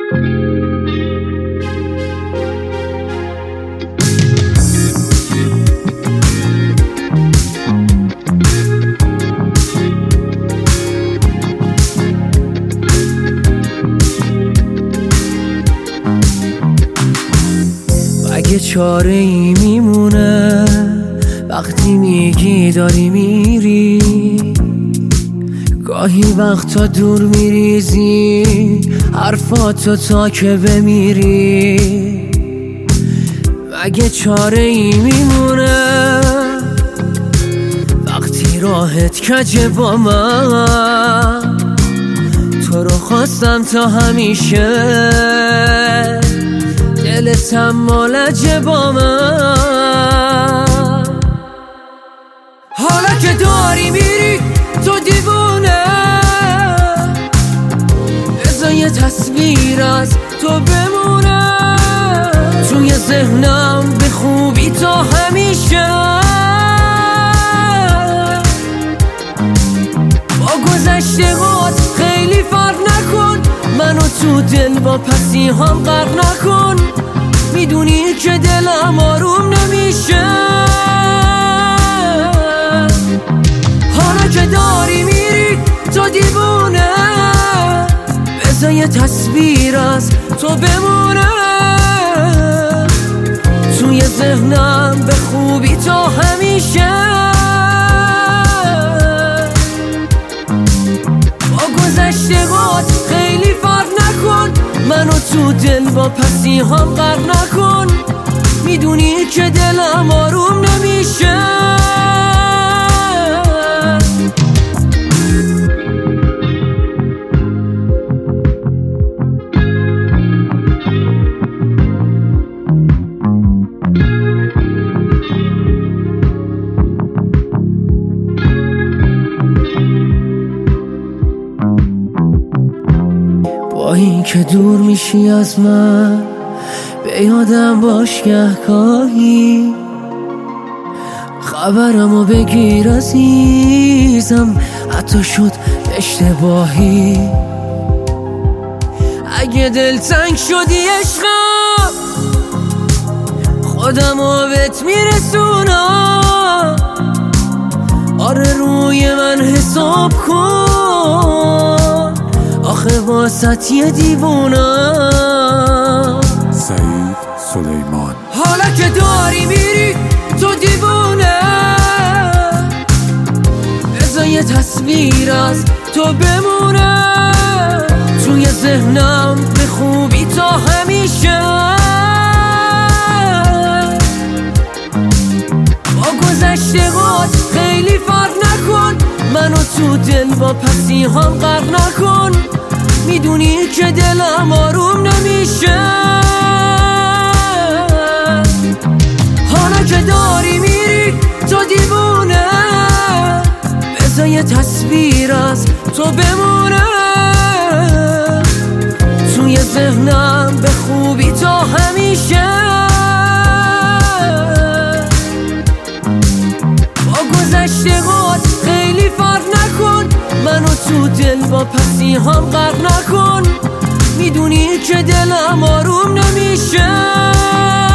اگه چاره ای میمونه وقتی میگی داری میری، گاهی وقتا دور میریزی حرفاتو تا که بمیری. اگه چاره ای میمونه وقتی راحت کجه با من، تو رو خواستم تا همیشه دلتم مالجه با من. حالا که داری میری تو دیوونه، بذار یه تصویر از تو بمونه توی ذهنم به خوبی تا همیشه. با گذشته‌هات خیلی فرق نکن، منو تو دل با پسی هم غرق نکن. میدونی که دلم آروم نمیشه. حالا که داری میری تو دیوونه، بذار یه تصویر از تو بمونه توی ذهنم به خوبی تا همیشه. با گذشته‌هات خیلی فرق نکن، منو تو دل با پسی هم غرق نکن. میدونی که دلم آروم نمیشه. با این که دور میشی از من، به یادم باش گهگاهی، خبرمو بگیر عزیزم حتی شد اشتباهی. اگه دلتنگ شدی عشقم خودمو بهت میرسونم، آره روی من حساب کن، آخه واسط یه دیوونم. سعید سلیمان. حالا که داری میری تو دیوونه، بذار یه تصویر از تو بمونه توی ذهنم به خوبی تا همیشه. با گذشته‌هات خیلی فرق نکن، منو تو دل با پسی هم غرق نکن. میدونی که دلم آروم نمیشه. حالا که داری میری تو دیوونه، بذار یه تصویر از تو بمونه توی ذهنم به خوبی تا همیشه. با گذشته‌هات خیلی فرق نکن، منو تو دل با پسی هم غرق نکن. میدونی که دلم آروم نمیشه.